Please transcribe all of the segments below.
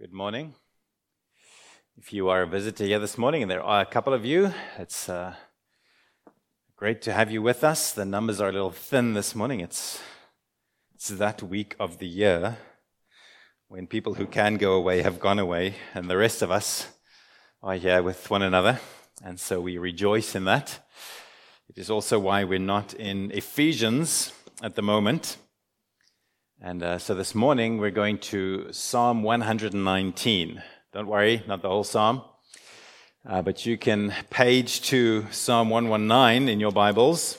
Good morning. If you are a visitor here this morning, and there are a couple of you, it's great to have you with us. The numbers are a little thin this morning. It's that week of the year when people who can go away have gone away, and the rest of us are here with one another, and so we rejoice in that. It is also why we're not in Ephesians at the moment. And so this morning we're going to Psalm 119. Don't worry, not the whole psalm, but you can page to Psalm 119 in your Bibles.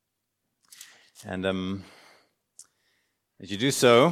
And as you do so,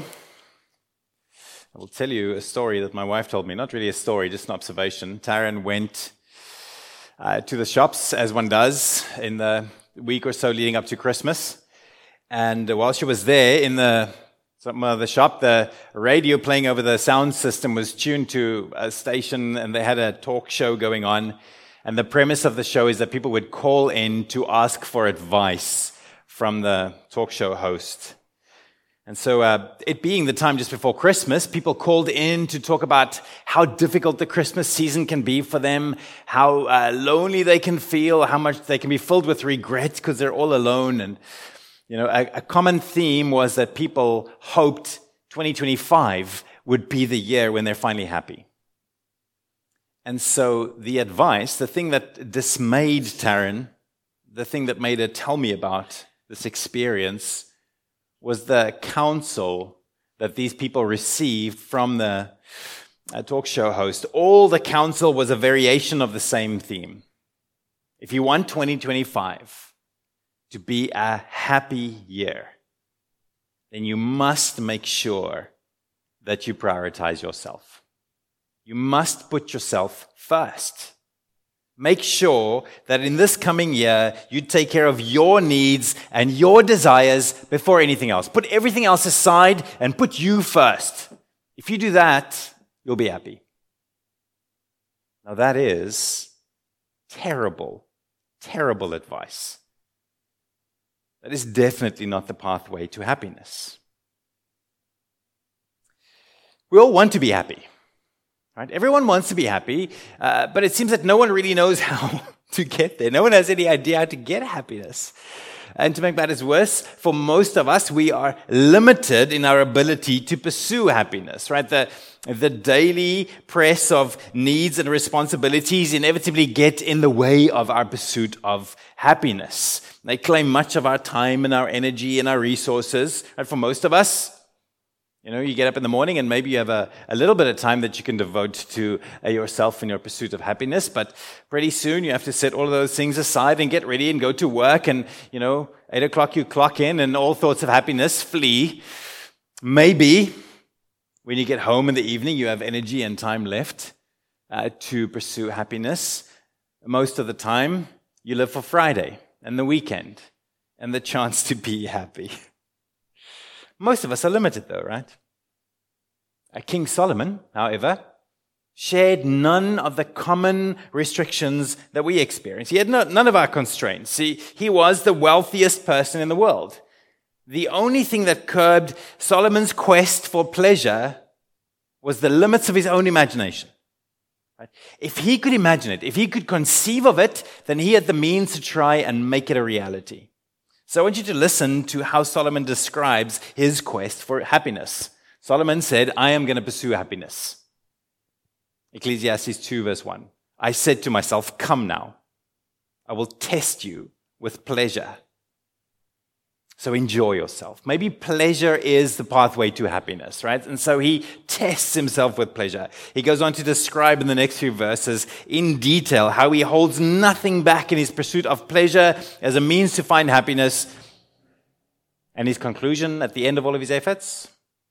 I will tell you a story that my wife told me. Not really a story, just an observation. Taryn went to the shops, as one does, in the week or so leading up to Christmas. And while she was there in the shop, the radio playing over the sound system was tuned to a station, and they had a talk show going on. And the premise of the show is that people would call in to ask for advice from the talk show host. And so it being the time just before Christmas, people called in to talk about how difficult the Christmas season can be for them, how lonely they can feel, how much they can be filled with regret because they're all alone. And a common theme was that people hoped 2025 would be the year when they're finally happy. And so the advice, the thing that dismayed Taryn, the thing that made her tell me about this experience, was the counsel that these people received from the talk show host. All the counsel was a variation of the same theme. If you want 2025 to be a happy year, then you must make sure that you prioritize yourself. You must put yourself first. Make sure that in this coming year, you take care of your needs and your desires before anything else. Put everything else aside and put you first. If you do that, you'll be happy. Now that is terrible, terrible advice. That is definitely not the pathway to happiness. We all want to be happy, right? Everyone wants to be happy, but it seems that no one really knows how to get there. No one has any idea how to get happiness. And to make matters worse, for most of us, we are limited in our ability to pursue happiness, right? The daily press of needs and responsibilities inevitably get in the way of our pursuit of happiness. They claim much of our time and our energy and our resources. And for most of us, you get up in the morning and maybe you have a little bit of time that you can devote to yourself and your pursuit of happiness. But pretty soon you have to set all of those things aside and get ready and go to work. And, 8 o'clock you clock in and all thoughts of happiness flee. Maybe when you get home in the evening, you have energy and time left to pursue happiness. Most of the time, you live for Friday and the weekend and the chance to be happy. Most of us are limited though, right? King Solomon, however, shared none of the common restrictions that we experience. He had none of our constraints. He was the wealthiest person in the world. The only thing that curbed Solomon's quest for pleasure was the limits of his own imagination. Right? If he could imagine it, if he could conceive of it, then he had the means to try and make it a reality. So I want you to listen to how Solomon describes his quest for happiness. Solomon said, I am going to pursue happiness. Ecclesiastes 2 verse 1. I said to myself, come now, I will test you with pleasure. So enjoy yourself. Maybe pleasure is the pathway to happiness, right? And so he tests himself with pleasure. He goes on to describe in the next few verses in detail how he holds nothing back in his pursuit of pleasure as a means to find happiness. And his conclusion at the end of all of his efforts?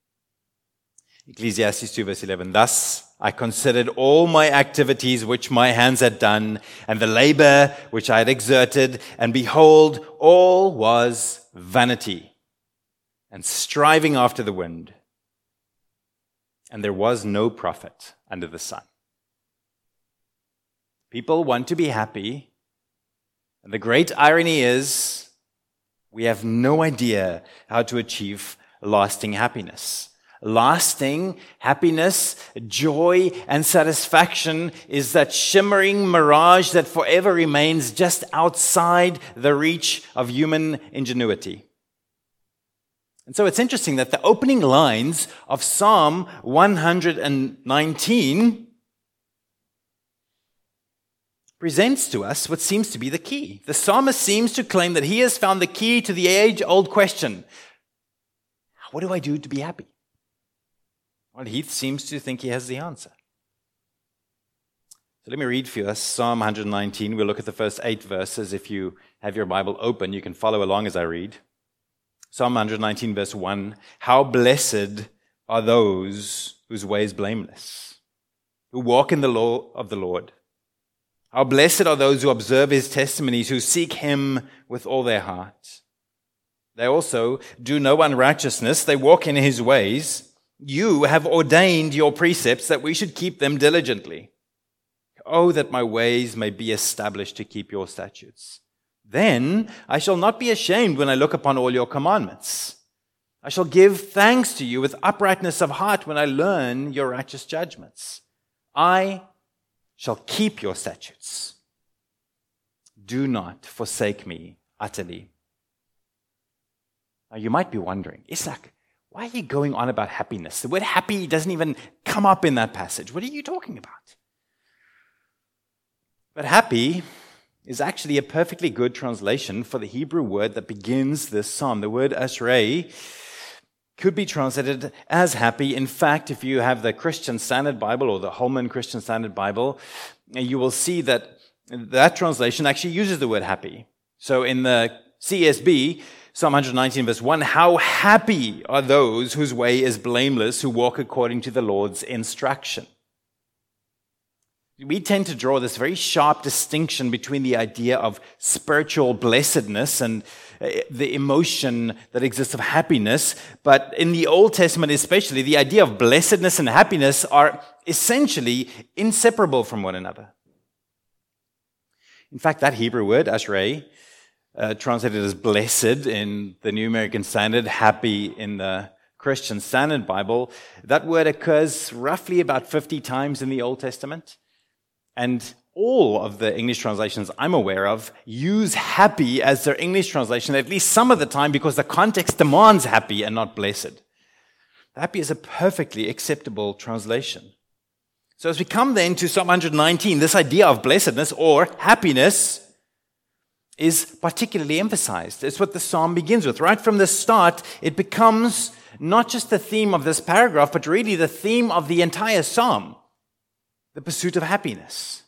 Ecclesiastes 2 verse 11. Thus I considered all my activities which my hands had done, and the labor which I had exerted, and behold, all was vanity and striving after the wind, and there was no profit under the sun. People want to be happy, and the great irony is we have no idea how to achieve lasting happiness. lasting happiness, joy, and satisfaction is that shimmering mirage that forever remains just outside the reach of human ingenuity. And so it's interesting that the opening lines of Psalm 119 presents to us what seems to be the key. The psalmist seems to claim that he has found the key to the age-old question, what do I do to be happy? Well, he seems to think he has the answer. So let me read for us Psalm 119. We'll look at the first 8 verses. If you have your Bible open, you can follow along as I read. Psalm 119, verse 1, how blessed are those whose way is blameless, who walk in the law of the Lord. How blessed are those who observe his testimonies, who seek him with all their heart. They also do no unrighteousness, they walk in his ways. You have ordained your precepts that we should keep them diligently. Oh, that my ways may be established to keep your statutes. Then I shall not be ashamed when I look upon all your commandments. I shall give thanks to you with uprightness of heart when I learn your righteous judgments. I shall keep your statutes. Do not forsake me utterly. Now you might be wondering, Isaac, why are you going on about happiness? The word happy doesn't even come up in that passage. What are you talking about? But happy is actually a perfectly good translation for the Hebrew word that begins this psalm. The word ashrei could be translated as happy. In fact, if you have the Christian Standard Bible or the Holman Christian Standard Bible, you will see that that translation actually uses the word happy. So in the CSB, Psalm 119 verse 1, how happy are those whose way is blameless, who walk according to the Lord's instruction. We tend to draw this very sharp distinction between the idea of spiritual blessedness and the emotion that exists of happiness. But in the Old Testament especially, the idea of blessedness and happiness are essentially inseparable from one another. In fact, that Hebrew word, ashrei, translated as blessed in the New American Standard, happy in the Christian Standard Bible, that word occurs roughly about 50 times in the Old Testament. And all of the English translations I'm aware of use happy as their English translation, at least some of the time, because the context demands happy and not blessed. Happy is a perfectly acceptable translation. So as we come then to Psalm 119, this idea of blessedness or happiness is particularly emphasized. It's what the psalm begins with. Right from the start, it becomes not just the theme of this paragraph, but really the theme of the entire psalm. The pursuit of happiness.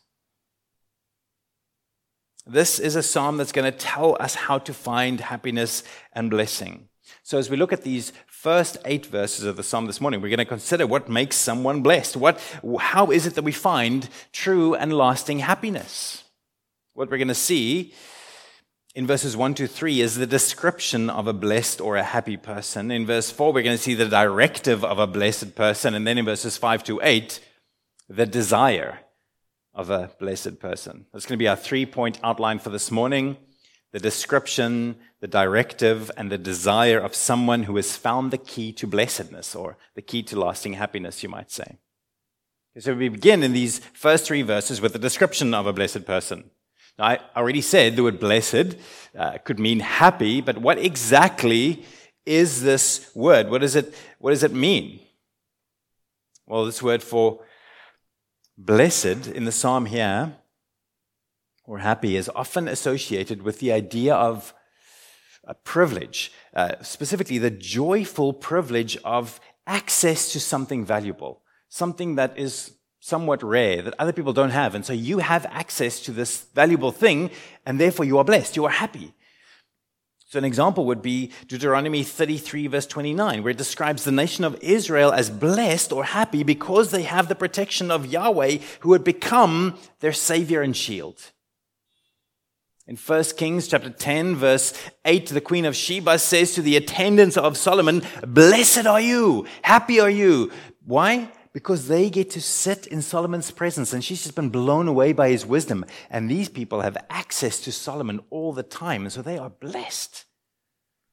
This is a psalm that's going to tell us how to find happiness and blessing. So as we look at these first 8 verses of the psalm this morning, we're going to consider what makes someone blessed. How is it that we find true and lasting happiness? What we're going to see in verses 1 to 3 is the description of a blessed or a happy person. In verse 4, we're going to see the directive of a blessed person. And then in verses 5 to 8, the desire of a blessed person. That's going to be our 3-point outline for this morning. The description, the directive, and the desire of someone who has found the key to blessedness, or the key to lasting happiness, you might say. So we begin in these first 3 verses with the description of a blessed person. Now, I already said the word blessed could mean happy, but what exactly is this word? What does it mean? Well, this word for blessed in the psalm here, or happy, is often associated with the idea of a privilege, specifically the joyful privilege of access to something valuable, something that is somewhat rare, that other people don't have. And so you have access to this valuable thing, and therefore you are blessed, you are happy. So an example would be Deuteronomy 33, verse 29, where it describes the nation of Israel as blessed or happy because they have the protection of Yahweh, who had become their savior and shield. In 1 Kings chapter 10, verse 8, the Queen of Sheba says to the attendants of Solomon, "Blessed are you, happy are you." Why? Because they get to sit in Solomon's presence, and she's just been blown away by his wisdom. And these people have access to Solomon all the time, and so they are blessed.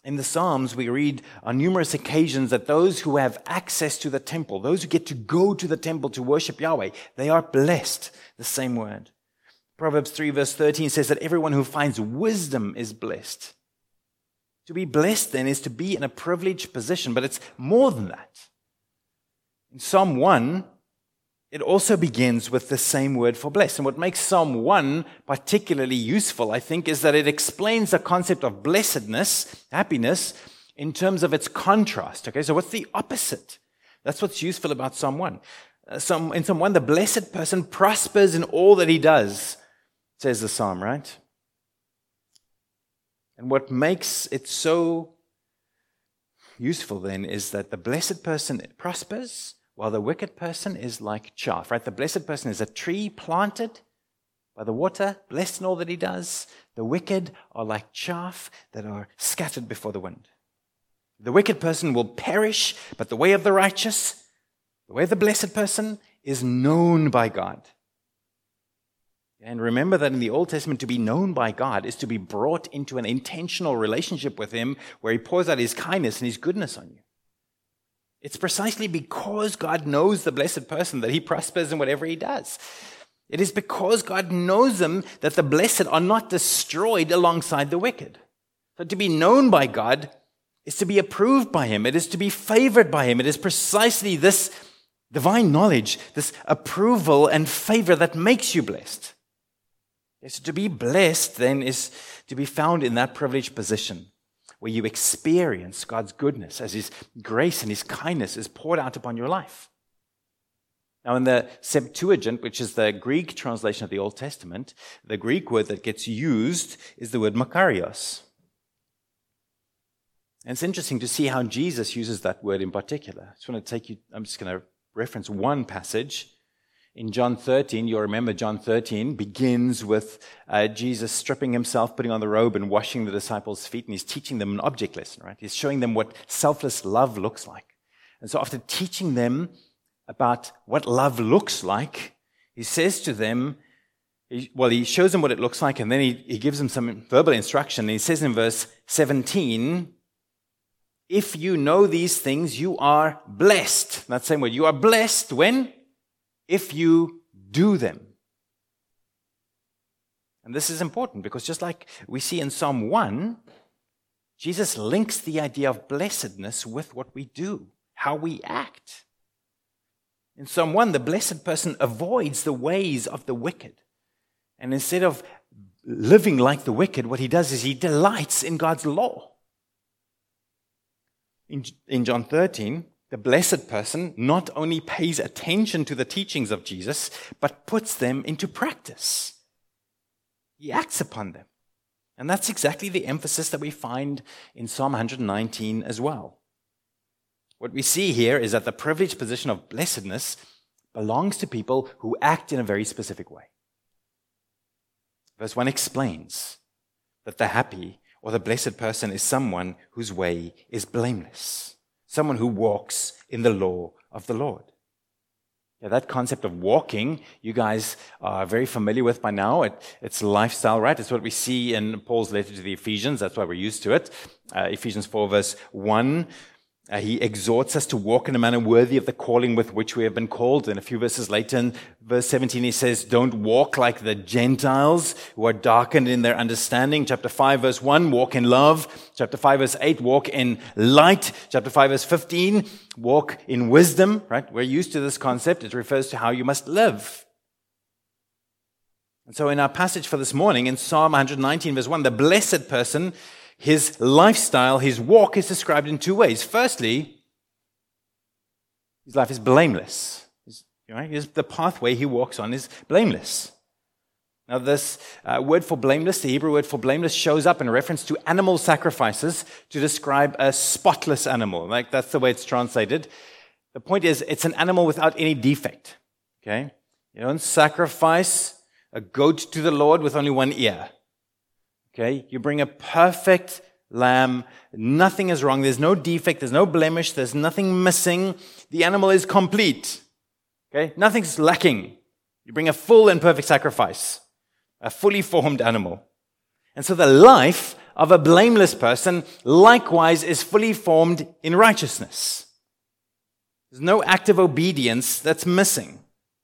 In the Psalms, we read on numerous occasions that those who have access to the temple, those who get to go to the temple to worship Yahweh, they are blessed. The same word. Proverbs 3 verse 13 says that everyone who finds wisdom is blessed. To be blessed then is to be in a privileged position, but it's more than that. In Psalm 1, it also begins with the same word for blessed. And what makes Psalm 1 particularly useful, I think, is that it explains the concept of blessedness, happiness, in terms of its contrast. Okay, so what's the opposite? That's what's useful about Psalm 1. In Psalm 1, the blessed person prospers in all that he does, says the psalm, right? And what makes it so useful then is that the blessed person prospers, while the wicked person is like chaff, right? The blessed person is a tree planted by the water, blessed in all that he does. The wicked are like chaff that are scattered before the wind. The wicked person will perish, but the way of the righteous, the way of the blessed person, is known by God. And remember that in the Old Testament, to be known by God is to be brought into an intentional relationship with Him where He pours out His kindness and His goodness on you. It's precisely because God knows the blessed person that he prospers in whatever he does. It is because God knows them that the blessed are not destroyed alongside the wicked. So to be known by God is to be approved by Him. It is to be favored by Him. It is precisely this divine knowledge, this approval and favor that makes you blessed. So to be blessed then is to be found in that privileged position where you experience God's goodness as His grace and His kindness is poured out upon your life. Now in the Septuagint, which is the Greek translation of the Old Testament, the Greek word that gets used is the word makarios. And it's interesting to see how Jesus uses that word in particular. I'm just going to reference one passage. In John 13, you'll remember John 13 begins with Jesus stripping himself, putting on the robe and washing the disciples' feet, and he's teaching them an object lesson, right? He's showing them what selfless love looks like. And so after teaching them about what love looks like, he says to them, he shows them what it looks like, and then he gives them some verbal instruction. And he says in verse 17, if you know these things, you are blessed. That same word, you are blessed when? If you do them. And this is important because just like we see in Psalm 1, Jesus links the idea of blessedness with what we do, how we act. In Psalm 1, the blessed person avoids the ways of the wicked. And instead of living like the wicked, what he does is he delights in God's law. In John 13, the blessed person not only pays attention to the teachings of Jesus, but puts them into practice. He acts upon them. And that's exactly the emphasis that we find in Psalm 119 as well. What we see here is that the privileged position of blessedness belongs to people who act in a very specific way. Verse 1 explains that the happy or the blessed person is someone whose way is blameless. Someone who walks in the law of the Lord. Yeah, that concept of walking, you guys are very familiar with by now. It's lifestyle, right? It's what we see in Paul's letter to the Ephesians. That's why we're used to it. Ephesians 4 verse 1. He exhorts us to walk in a manner worthy of the calling with which we have been called. And a few verses later, in verse 17, he says, don't walk like the Gentiles who are darkened in their understanding. Chapter 5, verse 1, walk in love. Chapter 5, verse 8, walk in light. Chapter 5, verse 15, walk in wisdom, right? We're used to this concept. It refers to how you must live. And so in our passage for this morning, in Psalm 119, verse 1, the blessed person, his lifestyle, his walk is described in two ways. Firstly, his life is blameless. The pathway he walks on is blameless. Now this word for blameless, the Hebrew word for blameless, shows up in reference to animal sacrifices to describe a spotless animal. Like that's the way it's translated. The point is, it's an animal without any defect. Okay? You don't sacrifice a goat to the Lord with only one ear. Okay, you bring a perfect lamb. Nothing is wrong. There's no defect. There's no blemish. There's nothing missing. The animal is complete. Okay, nothing's lacking. You bring a full and perfect sacrifice, a fully formed animal. And so the life of a blameless person likewise is fully formed in righteousness. There's no active obedience that's missing.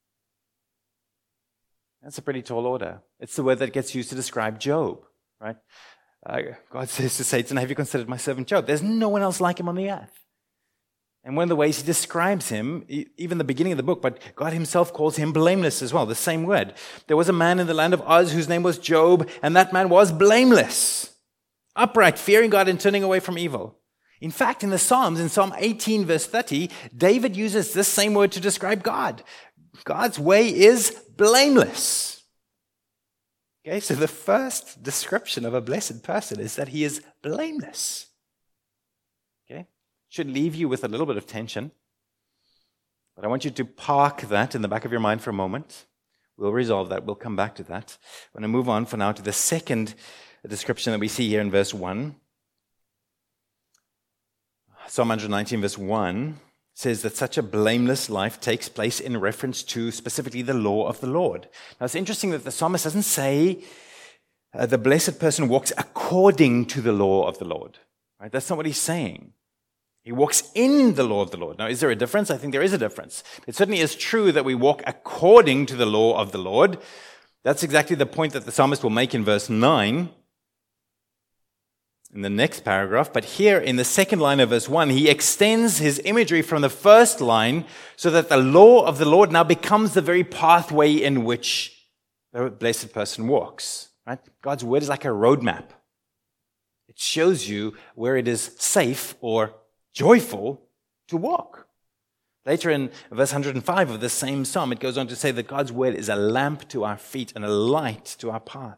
That's a pretty tall order. It's the word that gets used to describe Job, right? God says to Satan, have you considered my servant Job? There's no one else like him on the earth. And one of the ways he describes him, even the beginning of the book, but God himself calls him blameless as well, the same word. There was a man in the land of Uz whose name was Job, and that man was blameless, upright, fearing God and turning away from evil. In fact, in the Psalms, in Psalm 18, verse 30, David uses this same word to describe God. God's way is blameless. Okay, so the first description of a blessed person is that he is blameless. Okay? Should leave you with a little bit of tension. But I want you to park that in the back of your mind for a moment. We'll resolve that. We'll come back to that. I'm going to move on for now to the second description that we see here in verse 1. Psalm 119, verse 1 says that such a blameless life takes place in reference to specifically the law of the Lord. Now it's interesting that the psalmist doesn't say the blessed person walks according to the law of the Lord. Right? That's not what he's saying. He walks in the law of the Lord. Now, is there a difference? I think there is a difference. It certainly is true that we walk according to the law of the Lord. That's exactly the point that the psalmist will make in verse 9 in the next paragraph. But here in the second line of verse 1, he extends his imagery from the first line so that the law of the Lord now becomes the very pathway in which the blessed person walks. Right? God's word is like a roadmap. It shows you where it is safe or joyful to walk. Later in verse 105 of this same psalm, it goes on to say that God's word is a lamp to our feet and a light to our path.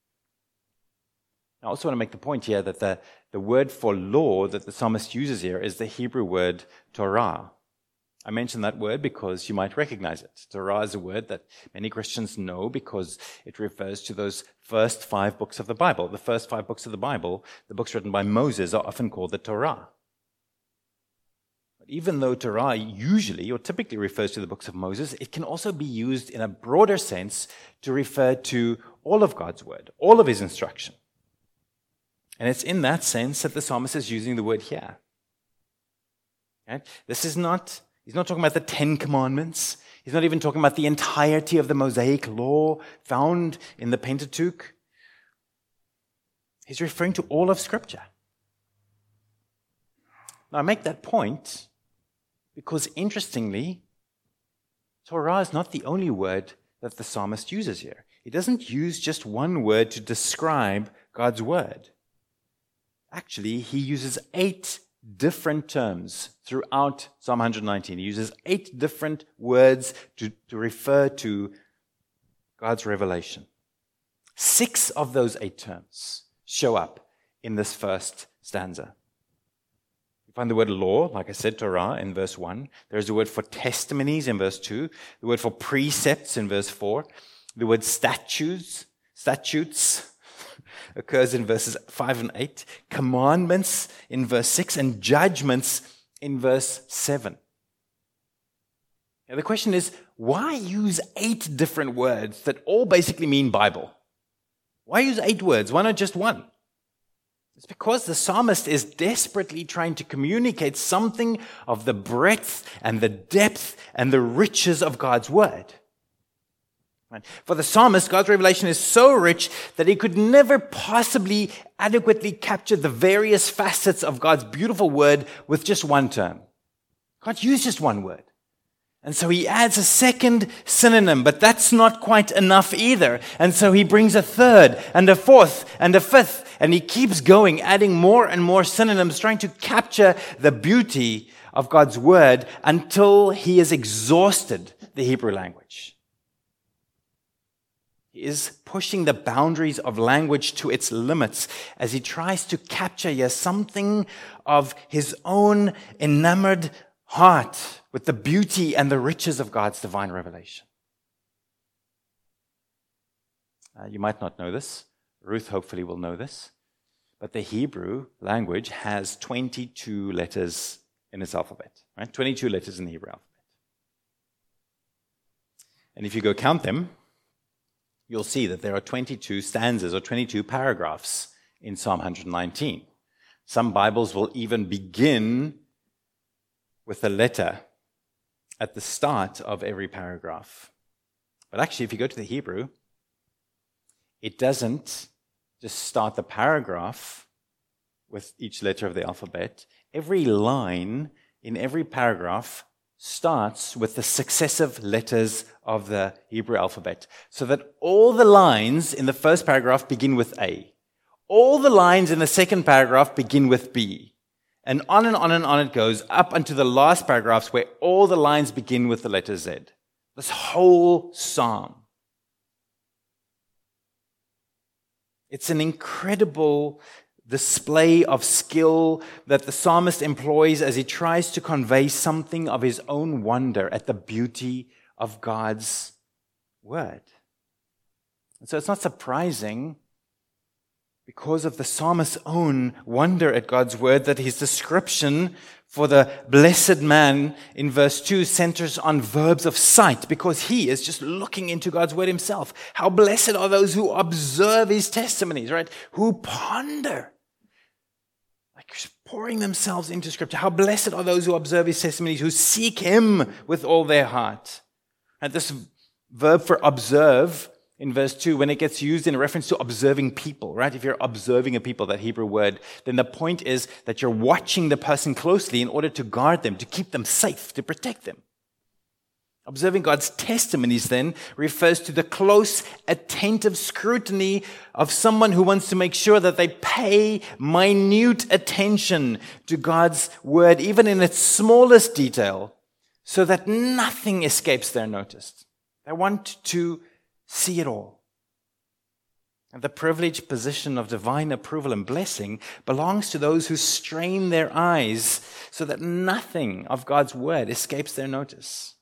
I also want to make the point here that the word for law that the psalmist uses here is the Hebrew word Torah. I mention that word because you might recognize it. Torah is a word that many Christians know because it refers to those first 5 books of the Bible. The first 5 books of the Bible, the books written by Moses, are often called the Torah. But even though Torah usually or typically refers to the books of Moses, it can also be used in a broader sense to refer to all of God's word, all of his instruction. And it's in that sense that the psalmist is using the word here. Okay? He's not talking about the 10 commandments. He's not even talking about the entirety of the Mosaic law found in the Pentateuch. He's referring to all of Scripture. Now, I make that point because, interestingly, Torah is not the only word that the psalmist uses here. He doesn't use just one word to describe God's word. Actually, he uses 8 different terms throughout Psalm 119. He uses 8 different words to refer to God's revelation. 6 of those 8 terms show up in this first stanza. You find the word law, like I said, Torah, in verse 1. There's the word for testimonies in verse 2. The word for precepts in verse 4. The word statutes occurs in verses 5 and 8. Commandments in verse 6. And judgments in verse 7. Now the question is, why use 8 different words that all basically mean Bible? Why use 8 words? Why not just one? It's because the psalmist is desperately trying to communicate something of the breadth and the depth and the riches of God's word. For the psalmist, God's revelation is so rich that he could never possibly adequately capture the various facets of God's beautiful word with just one term. Can't use just one word. And so he adds a second synonym, but that's not quite enough either. And so he brings a third and a fourth and a fifth, and he keeps going, adding more and more synonyms, trying to capture the beauty of God's word until he has exhausted the Hebrew language. He is pushing the boundaries of language to its limits as he tries to capture here something of his own enamored heart with the beauty and the riches of God's divine revelation. You might not know this. Ruth hopefully will know this. But the Hebrew language has 22 letters in its alphabet. Right? 22 letters in the Hebrew alphabet. And if you go count them, you'll see that there are 22 stanzas or 22 paragraphs in Psalm 119. Some Bibles will even begin with a letter at the start of every paragraph. But actually, if you go to the Hebrew, it doesn't just start the paragraph with each letter of the alphabet. Every line in every paragraph starts with the successive letters of the Hebrew alphabet, so that all the lines in the first paragraph begin with A. All the lines in the second paragraph begin with B. And on and on and on it goes, up until the last paragraphs where all the lines begin with the letter Z. This whole psalm. It's an incredible display of skill that the psalmist employs as he tries to convey something of his own wonder at the beauty of God's word. And so it's not surprising, because of the psalmist's own wonder at God's word, that his description for the blessed man in verse 2 centers on verbs of sight, because he is just looking into God's word himself. How blessed are those who observe his testimonies, right? Who ponder, like pouring themselves into Scripture. How blessed are those who observe his testimonies, who seek him with all their heart. And this verb for observe in verse 2, when it gets used in reference to observing people, right? If you're observing a people, that Hebrew word, then the point is that you're watching the person closely in order to guard them, to keep them safe, to protect them. Observing God's testimonies then refers to the close, attentive scrutiny of someone who wants to make sure that they pay minute attention to God's word, even in its smallest detail, so that nothing escapes their notice. They want to see it all. And the privileged position of divine approval and blessing belongs to those who strain their eyes so that nothing of God's word escapes their notice.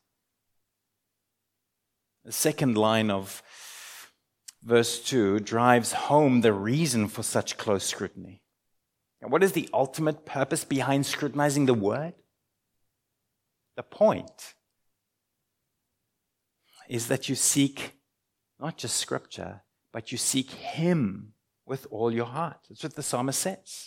The second line of verse 2 drives home the reason for such close scrutiny. And what is the ultimate purpose behind scrutinizing the word? The point is that you seek not just Scripture, but you seek him with all your heart. That's what the psalmist says.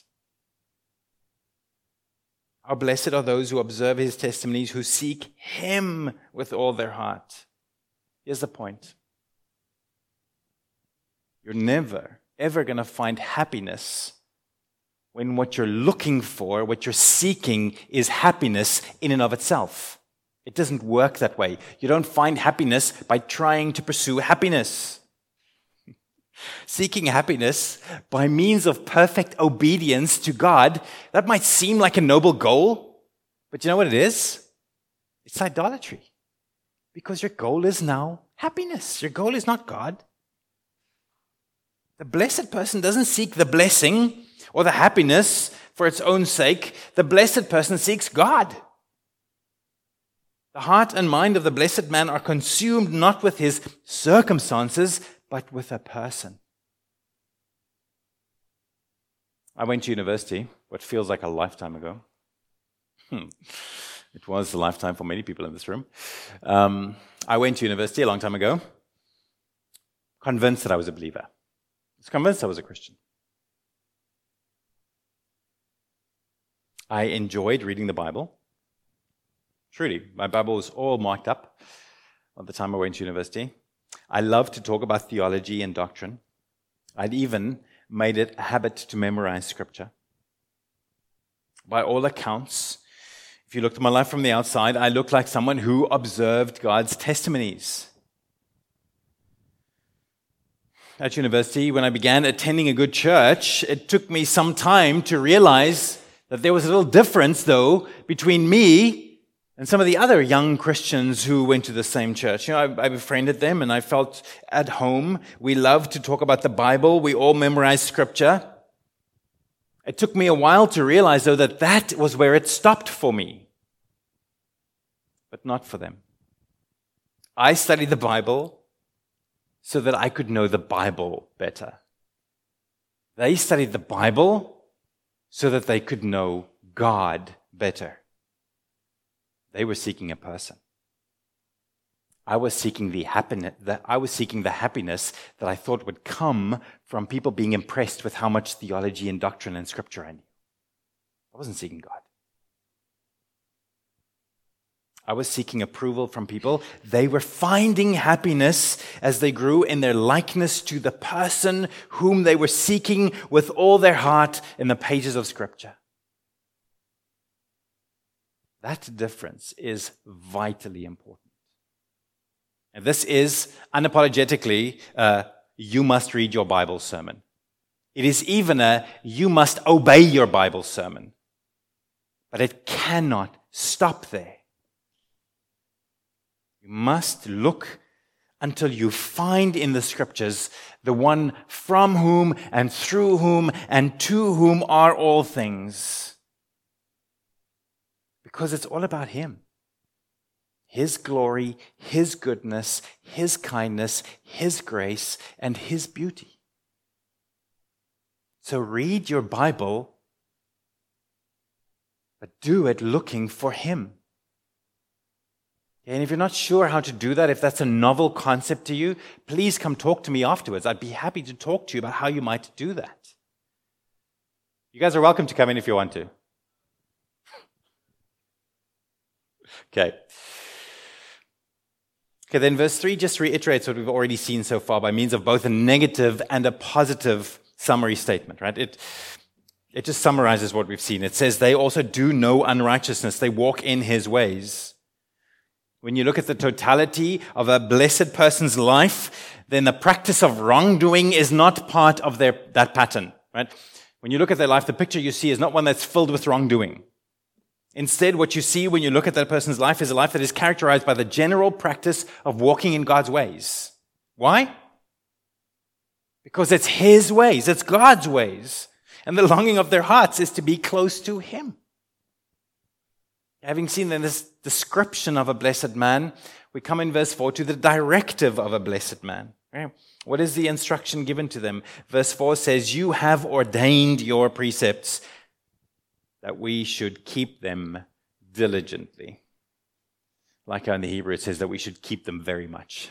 How blessed are those who observe his testimonies, who seek him with all their heart. Here's the point. You're never, ever going to find happiness when what you're looking for, what you're seeking, is happiness in and of itself. It doesn't work that way. You don't find happiness by trying to pursue happiness. Seeking happiness by means of perfect obedience to God, that might seem like a noble goal, but you know what it is? It's idolatry. Because your goal is now happiness. Your goal is not God. The blessed person doesn't seek the blessing or the happiness for its own sake. The blessed person seeks God. The heart and mind of the blessed man are consumed not with his circumstances, but with a person. I went to university, what feels like a lifetime ago. It was a lifetime for many people in this room. I went to university a long time ago, convinced that I was a believer. I was convinced I was a Christian. I enjoyed reading the Bible. Truly, my Bible was all marked up at the time I went to university. I loved to talk about theology and doctrine. I'd even made it a habit to memorize Scripture. By all accounts, if you looked at my life from the outside, I looked like someone who observed God's testimonies. At university, when I began attending a good church, it took me some time to realize that there was a little difference, though, between me and some of the other young Christians who went to the same church. You know, I befriended them and I felt at home. We loved to talk about the Bible. We all memorized Scripture. It took me a while to realize, though, that that was where it stopped for me, but not for them. I studied the Bible so that I could know the Bible better. They studied the Bible so that they could know God better. They were seeking a person. I was seeking the happiness that I thought would come from people being impressed with how much theology and doctrine and scripture I knew. I wasn't seeking God. I was seeking approval from people. They were finding happiness as they grew in their likeness to the person whom they were seeking with all their heart in the pages of Scripture. That difference is vitally important. And this is unapologetically you must read your Bible sermon. It is even a you must obey your Bible sermon. But it cannot stop there. You must look until you find in the Scriptures the one from whom and through whom and to whom are all things. Because it's all about Him. His glory, His goodness, His kindness, His grace, and His beauty. So read your Bible, but do it looking for Him. And if you're not sure how to do that, if that's a novel concept to you, please come talk to me afterwards. I'd be happy to talk to you about how you might do that. You guys are welcome to come in if you want to. Okay, then verse 3 just reiterates what we've already seen so far by means of both a negative and a positive summary statement, right? It just summarizes what we've seen. It says they also do no unrighteousness. They walk in His ways. When you look at the totality of a blessed person's life, then the practice of wrongdoing is not part of that pattern, right? When you look at their life, the picture you see is not one that's filled with wrongdoing. Instead, what you see when you look at that person's life is a life that is characterized by the general practice of walking in God's ways. Why? Because it's His ways, it's God's ways. And the longing of their hearts is to be close to Him. Having seen this description of a blessed man, we come in verse 4 to the directive of a blessed man. Right? What is the instruction given to them? Verse 4 says, you have ordained your precepts that we should keep them diligently. Like in the Hebrew, it says that we should keep them very much.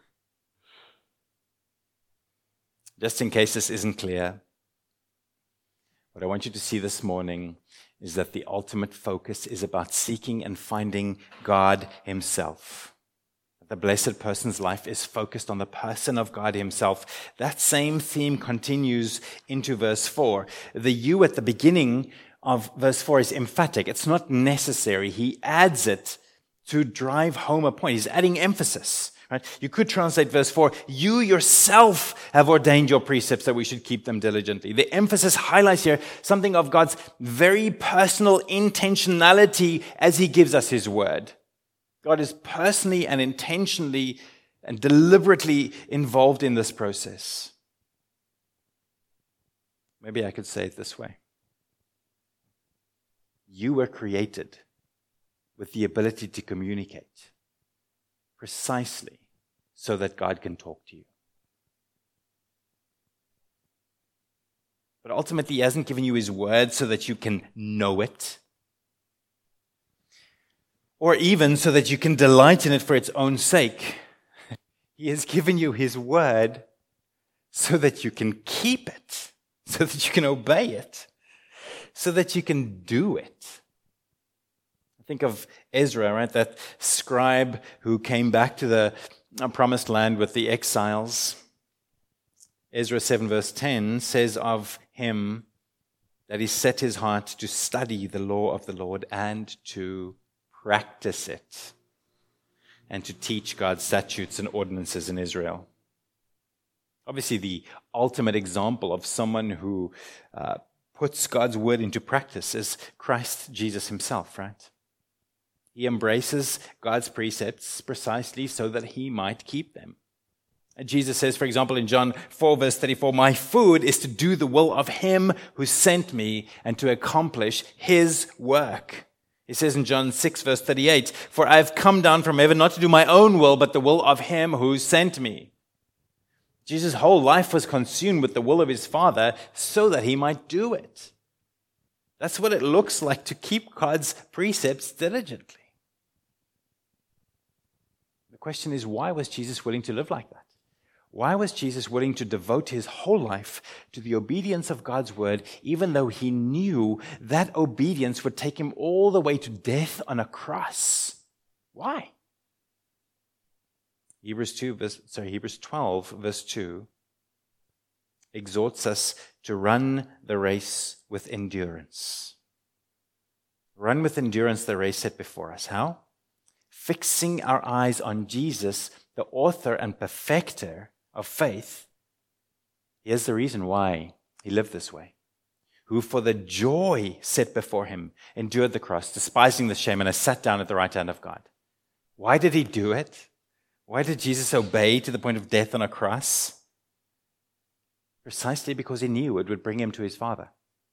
Just in case this isn't clear, what I want you to see this morning is that the ultimate focus is about seeking and finding God Himself. The blessed person's life is focused on the person of God Himself. That same theme continues into verse 4. The you at the beginning of verse 4 is emphatic. It's not necessary. He adds it to drive home a point. He's adding emphasis. Right? You could translate verse 4, you yourself have ordained your precepts that we should keep them diligently. The emphasis highlights here something of God's very personal intentionality as He gives us His word. God is personally and intentionally and deliberately involved in this process. Maybe I could say it this way. You were created with the ability to communicate. Precisely so that God can talk to you. But ultimately, He hasn't given you His word so that you can know it, or even so that you can delight in it for its own sake. He has given you His word so that you can keep it, so that you can obey it, so that you can do it. Think of Ezra, right? That scribe who came back to the promised land with the exiles. Ezra 7 verse 10 says of him that he set his heart to study the law of the Lord and to practice it and to teach God's statutes and ordinances in Israel. Obviously, the ultimate example of someone who puts God's word into practice is Christ Jesus Himself, right? He embraces God's precepts precisely so that He might keep them. And Jesus says, for example, in John 4, verse 34, my food is to do the will of Him who sent me and to accomplish His work. He says in John 6, verse 38, for I have come down from heaven not to do my own will, but the will of Him who sent me. Jesus' whole life was consumed with the will of His Father so that He might do it. That's what it looks like to keep God's precepts diligently. The question is, why was Jesus willing to live like that? Why was Jesus willing to devote his whole life to the obedience of God's word, even though he knew that obedience would take him all the way to death on a cross? Why? Hebrews 12, verse 2, exhorts us to run the race with endurance. Run with endurance the race set before us. How? Fixing our eyes on Jesus, the author and perfecter of faith. Here's the reason why he lived this way. Who for the joy set before him endured the cross, despising the shame, and has sat down at the right hand of God. Why did he do it? Why did Jesus obey to the point of death on a cross? Precisely because he knew it would bring him to his Father.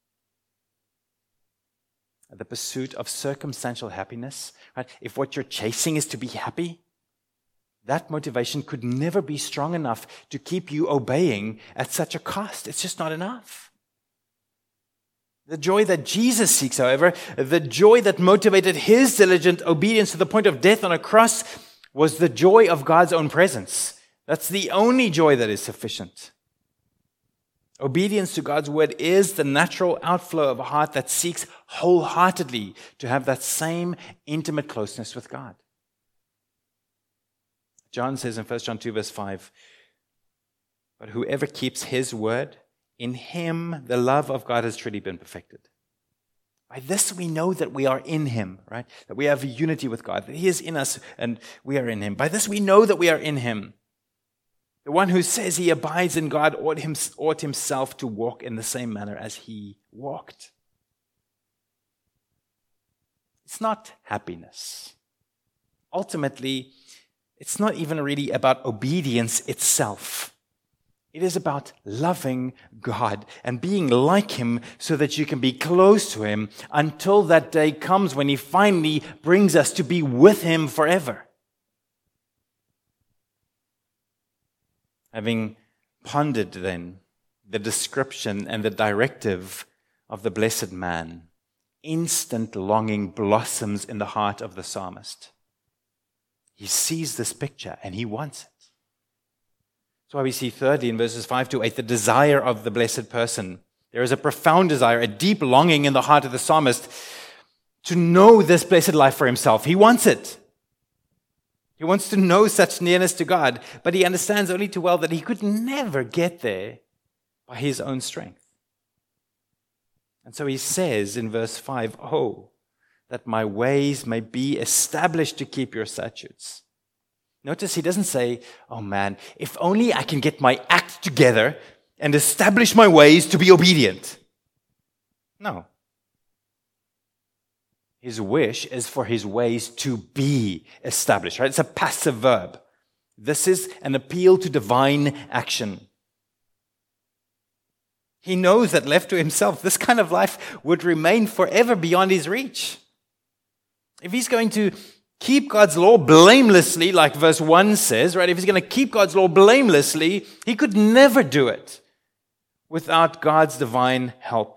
The pursuit of circumstantial happiness, right? If what you're chasing is to be happy, that motivation could never be strong enough to keep you obeying at such a cost. It's just not enough. The joy that Jesus seeks, however, the joy that motivated his diligent obedience to the point of death on a cross, was the joy of God's own presence. That's the only joy that is sufficient. Obedience to God's word is the natural outflow of a heart that seeks wholeheartedly to have that same intimate closeness with God. John says in 1 John 2, verse 5, but whoever keeps his word, in him the love of God has truly been perfected. By this we know that we are in him, right? That we have unity with God, that he is in us and we are in him. By this we know that we are in him. The one who says he abides in God ought himself to walk in the same manner as he walked. It's not happiness. Ultimately, it's not even really about obedience itself. It is about loving God and being like him so that you can be close to him until that day comes when he finally brings us to be with him forever. Having pondered then the description and the directive of the blessed man, instant longing blossoms in the heart of the psalmist. He sees this picture and he wants it. That's why we see thirdly in verses 5 to 8, the desire of the blessed person. There is a profound desire, a deep longing in the heart of the psalmist to know this blessed life for himself. He wants it. He wants to know such nearness to God, but he understands only too well that he could never get there by his own strength. And so he says in verse 5, oh, that my ways may be established to keep your statutes. Notice he doesn't say, oh man, if only I can get my act together and establish my ways to be obedient. No. His wish is for his ways to be established, right? It's a passive verb. This is an appeal to divine action. He knows that left to himself, this kind of life would remain forever beyond his reach. If he's going to keep God's law blamelessly, like verse 1 says, right? If he's going to keep God's law blamelessly, he could never do it without God's divine help.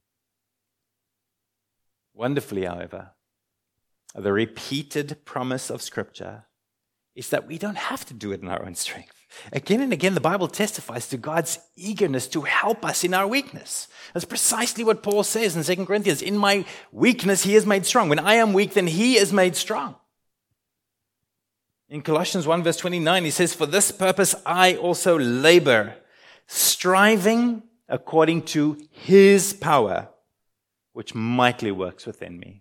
Wonderfully, however, the repeated promise of Scripture is that we don't have to do it in our own strength. Again and again, the Bible testifies to God's eagerness to help us in our weakness. That's precisely what Paul says in 2 Corinthians. In my weakness, he is made strong. When I am weak, then he is made strong. In Colossians 1 verse 29, he says, for this purpose I also labor, striving according to his power, which mightily works within me.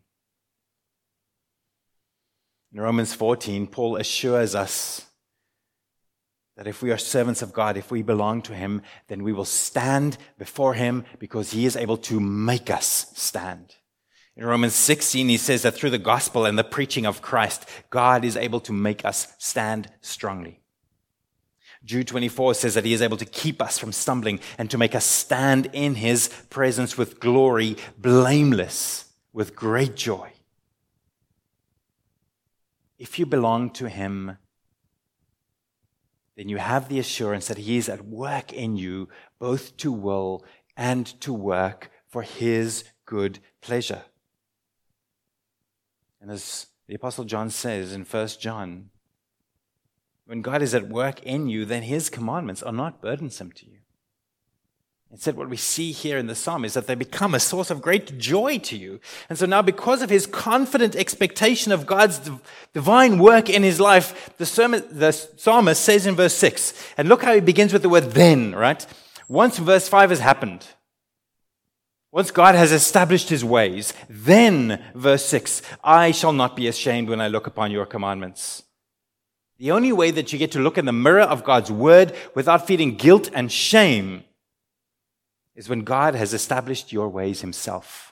In Romans 14, Paul assures us that if we are servants of God, if we belong to him, then we will stand before him because he is able to make us stand. In Romans 16, he says that through the gospel and the preaching of Christ, God is able to make us stand strongly. Jude 24 says that he is able to keep us from stumbling and to make us stand in his presence with glory, blameless, with great joy. If you belong to him, then you have the assurance that he is at work in you, both to will and to work for his good pleasure. And as the Apostle John says in 1 John, when God is at work in you, then his commandments are not burdensome to you. Instead, what we see here in the psalm is that they become a source of great joy to you. And so now, because of his confident expectation of God's divine work in his life, the psalmist says in verse 6, and look how he begins with the word then, right? Once verse 5 has happened, once God has established his ways, then verse 6, I shall not be ashamed when I look upon your commandments. The only way that you get to look in the mirror of God's word without feeling guilt and shame is when God has established your ways himself.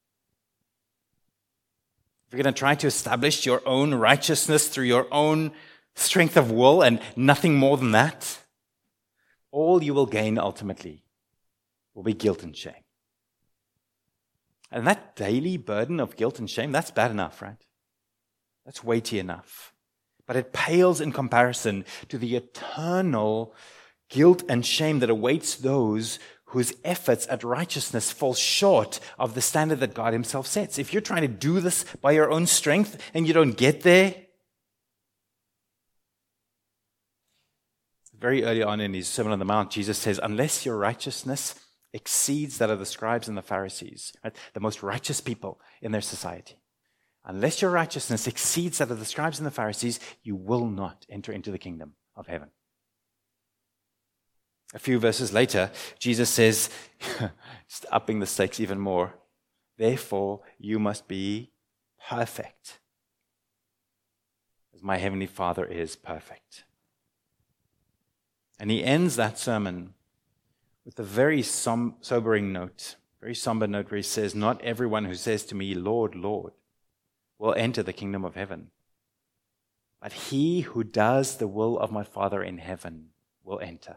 If you're going to try to establish your own righteousness through your own strength of will and nothing more than that, all you will gain ultimately will be guilt and shame. And that daily burden of guilt and shame, that's bad enough, right? That's weighty enough. But it pales in comparison to the eternal guilt and shame that awaits those whose efforts at righteousness fall short of the standard that God himself sets. If you're trying to do this by your own strength and you don't get there, very early on in his Sermon on the Mount, Jesus says, unless your righteousness exceeds that of the scribes and the Pharisees, right, the most righteous people in their society, unless your righteousness exceeds that of the scribes and the Pharisees, you will not enter into the kingdom of heaven. A few verses later, Jesus says, just upping the stakes even more, therefore you must be perfect, as my heavenly Father is perfect. And he ends that sermon with a very sobering note, very somber note where he says, not everyone who says to me, Lord, Lord, will enter the kingdom of heaven, but he who does the will of my Father in heaven will enter.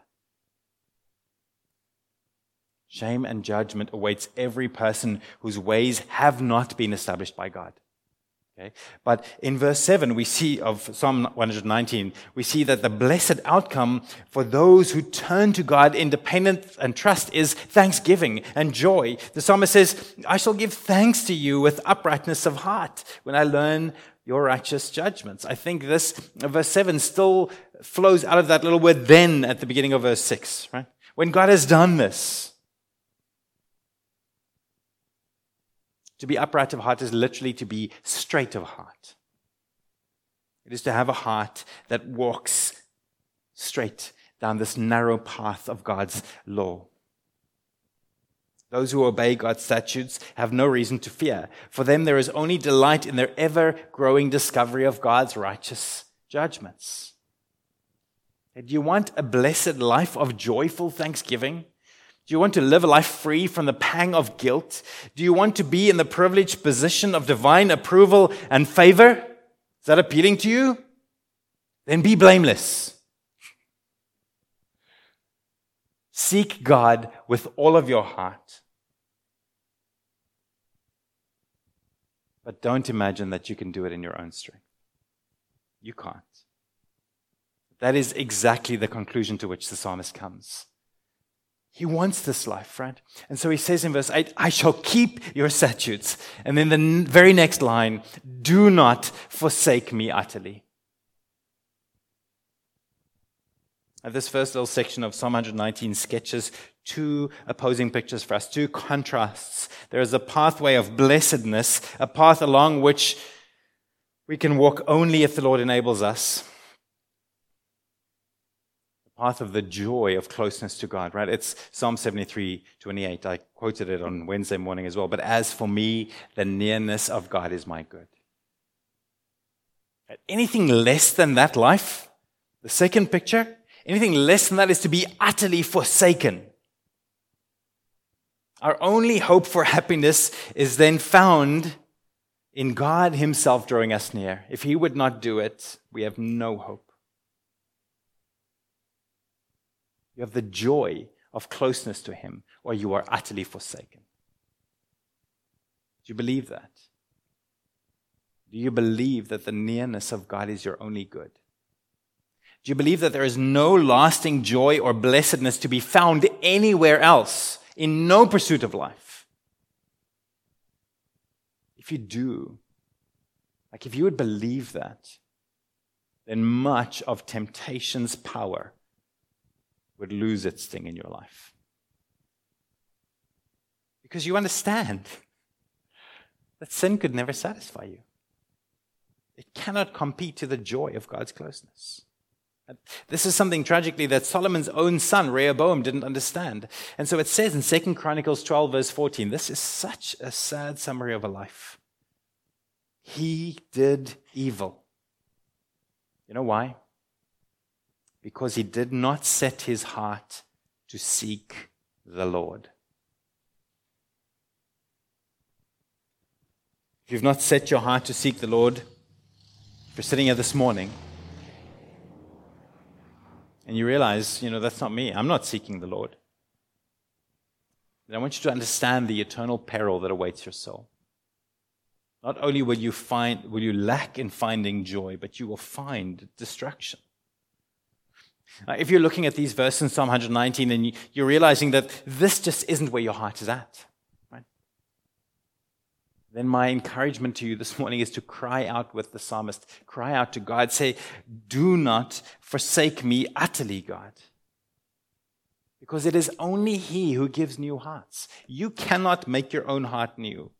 Shame and judgment awaits every person whose ways have not been established by God. Okay? But in verse 7, we see of Psalm 119, we see that the blessed outcome for those who turn to God in dependence and trust is thanksgiving and joy. The psalmist says, I shall give thanks to you with uprightness of heart when I learn your righteous judgments. I think this, verse 7, still flows out of that little word then at the beginning of verse 6. Right? When God has done this, to be upright of heart is literally to be straight of heart. It is to have a heart that walks straight down this narrow path of God's law. Those who obey God's statutes have no reason to fear. For them, there is only delight in their ever-growing discovery of God's righteous judgments. Do you want a blessed life of joyful thanksgiving? Do you want to live a life free from the pang of guilt? Do you want to be in the privileged position of divine approval and favor? Is that appealing to you? Then be blameless. Seek God with all of your heart. But don't imagine that you can do it in your own strength. You can't. That is exactly the conclusion to which the psalmist comes. He wants this life, right? And so he says in verse 8, I shall keep your statutes. And then the very next line, do not forsake me utterly. And this first little section of Psalm 119 sketches two opposing pictures for us, two contrasts. There is a pathway of blessedness, a path along which we can walk only if the Lord enables us. Path of the joy of closeness to God, right? It's Psalm 73:28. I quoted it on Wednesday morning as well. But as for me, the nearness of God is my good. Anything less than that life, the second picture, anything less than that is to be utterly forsaken. Our only hope for happiness is then found in God himself drawing us near. If he would not do it, we have no hope. You have the joy of closeness to him, or you are utterly forsaken. Do you believe that? Do you believe that the nearness of God is your only good? Do you believe that there is no lasting joy or blessedness to be found anywhere else, in no pursuit of life? If you do, if you would believe that, then much of temptation's power would lose its sting in your life. Because you understand that sin could never satisfy you. It cannot compete to the joy of God's closeness. This is something tragically that Solomon's own son, Rehoboam, didn't understand. And so it says in 2 Chronicles 12, verse 14, this is such a sad summary of a life. He did evil. You know why? Because he did not set his heart to seek the Lord. If you've not set your heart to seek the Lord, if you're sitting here this morning and you realize, that's not me. I'm not seeking the Lord. Then I want you to understand the eternal peril that awaits your soul. Not only will you lack in finding joy, but you will find destruction. If you're looking at these verses in Psalm 119 and you're realizing that this just isn't where your heart is at, right? Then my encouragement to you this morning is to cry out with the psalmist. Cry out to God. Say, do not forsake me utterly, God. Because it is only He who gives new hearts. You cannot make your own heart new.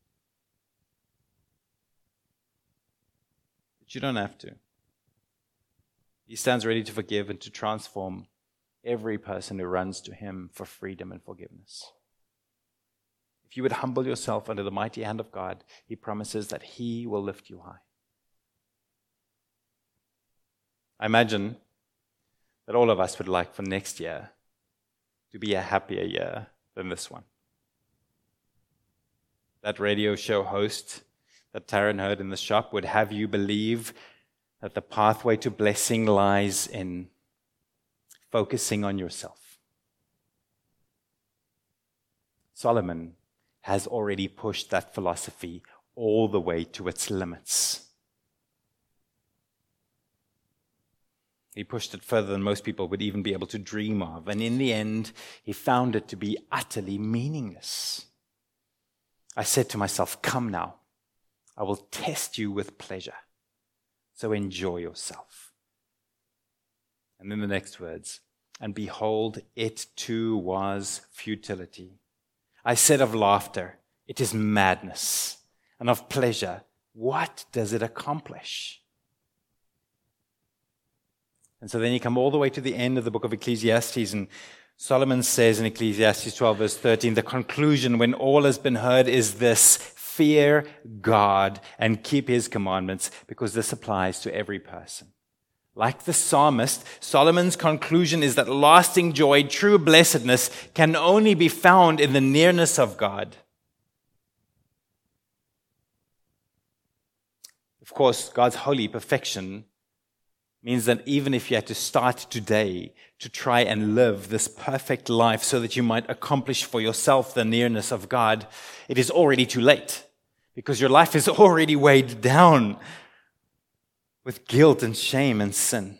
But you don't have to. He stands ready to forgive and to transform every person who runs to Him for freedom and forgiveness. If you would humble yourself under the mighty hand of God, He promises that He will lift you high. I imagine that all of us would like for next year to be a happier year than this one. That radio show host that Taryn heard in the shop would have you believe that the pathway to blessing lies in focusing on yourself. Solomon has already pushed that philosophy all the way to its limits. He pushed it further than most people would even be able to dream of. And in the end, he found it to be utterly meaningless. I said to myself, come now, I will test you with pleasure. So enjoy yourself. And then the next words, and behold, it too was futility. I said of laughter, it is madness, and of pleasure, what does it accomplish? And so then you come all the way to the end of the book of Ecclesiastes, and Solomon says in Ecclesiastes 12, verse 13, the conclusion when all has been heard is this: fear God and keep His commandments, because this applies to every person. Like the psalmist, Solomon's conclusion is that lasting joy, true blessedness, can only be found in the nearness of God. Of course, God's holy perfection means that even if you had to start today to try and live this perfect life so that you might accomplish for yourself the nearness of God, it is already too late, because your life is already weighed down with guilt and shame and sin.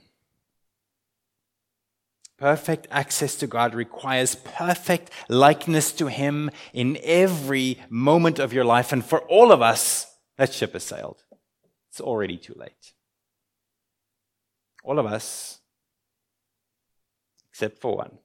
Perfect access to God requires perfect likeness to Him in every moment of your life. And for all of us, that ship has sailed. It's already too late. All of us, except for one.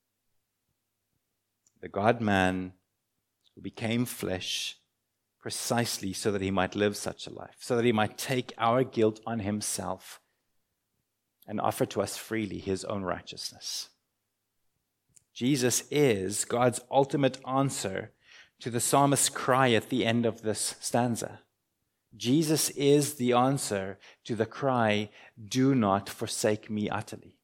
The God-man who became flesh precisely so that He might live such a life, so that He might take our guilt on Himself and offer to us freely His own righteousness. Jesus is God's ultimate answer to the psalmist's cry at the end of this stanza. Jesus is the answer to the cry, do not forsake me utterly.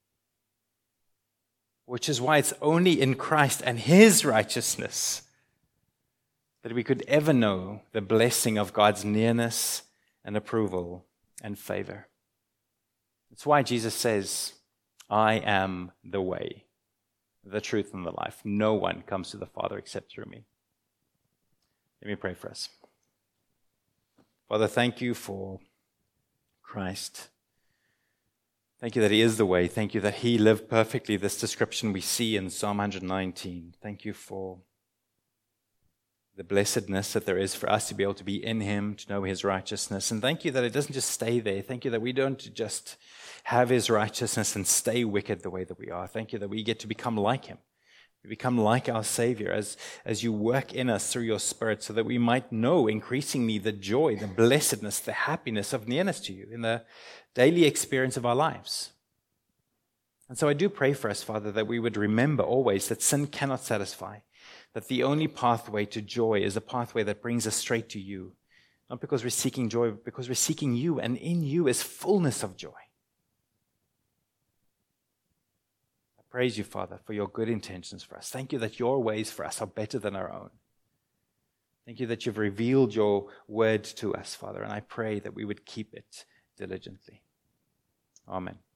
Which is why it's only in Christ and His righteousness that we could ever know the blessing of God's nearness and approval and favor. That's why Jesus says, I am the way, the truth, and the life. No one comes to the Father except through me. Let me pray for us. Father, thank you for Christ. Thank you that He is the way. Thank you that He lived perfectly this description we see in Psalm 119. Thank you for the blessedness that there is for us to be able to be in him, to know his righteousness. And thank you that it doesn't just stay there. Thank you that we don't just have his righteousness and stay wicked the way that we are. Thank you that we get to become like him. We become like our Savior as you work in us through your Spirit, so that we might know increasingly the joy, the blessedness, the happiness of nearness to you in the daily experience of our lives. And so I do pray for us, Father, that we would remember always that sin cannot satisfy, that the only pathway to joy is a pathway that brings us straight to you. Not because we're seeking joy, but because we're seeking you, and in you is fullness of joy. I praise you, Father, for your good intentions for us. Thank you that your ways for us are better than our own. Thank you that you've revealed your word to us, Father, and I pray that we would keep it diligently. Amen.